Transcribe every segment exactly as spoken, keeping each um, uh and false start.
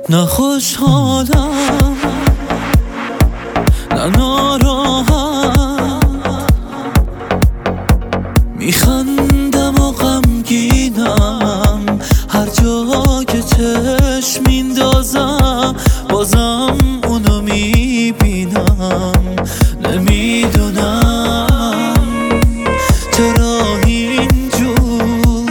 نه خوشحالم نه ناراحت، میخندم و غمگینم، هر جا که چشم میندازم بازم اونو میبینم. نمیدونم چرا اینجور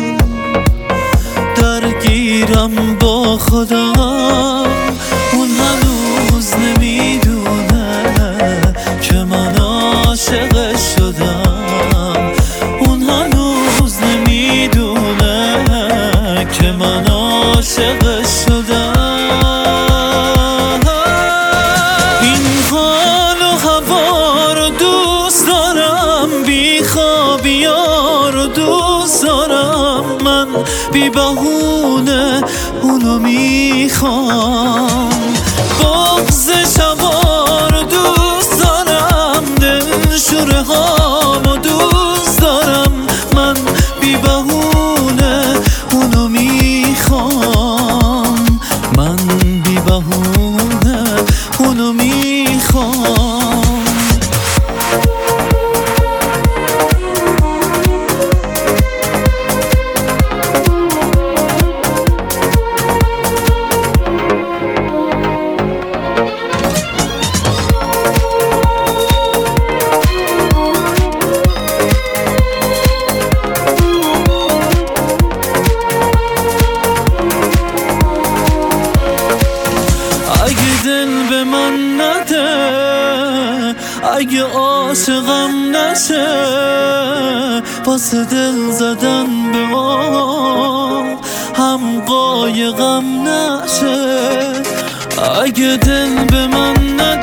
درگیرم با خودم، اون هنوز نمیدونه که من عاشق شدم، اون هنوز نمیدونه که من عاشق شدم. این حال و هوا رو دوست دارم، بیخوابی‌ها رو دوست دارم، من بی بهونه اونو میخوام. بغض شبا رو دوست دارم، دلشوره هامو دوست دارم، من بی بهونه اونو میخوام، من بی بهونه اونو میخوام. اگه دل به من نده، اگه عاشقم نشه، واسه دل زدن به آب هم قایقم نشه. اگه دل به من نده